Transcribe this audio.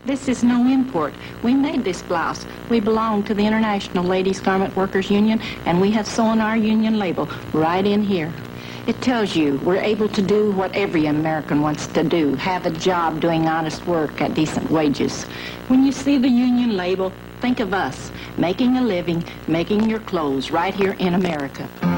This is no import. We made this blouse. We belong to the International Ladies Garment Workers Union, and we have sewn our union label right in here. It tells you we're able to do what every American wants to do, have a job doing honest work at decent wages. When you see the union label, think of us, making a living, making your clothes right here in America.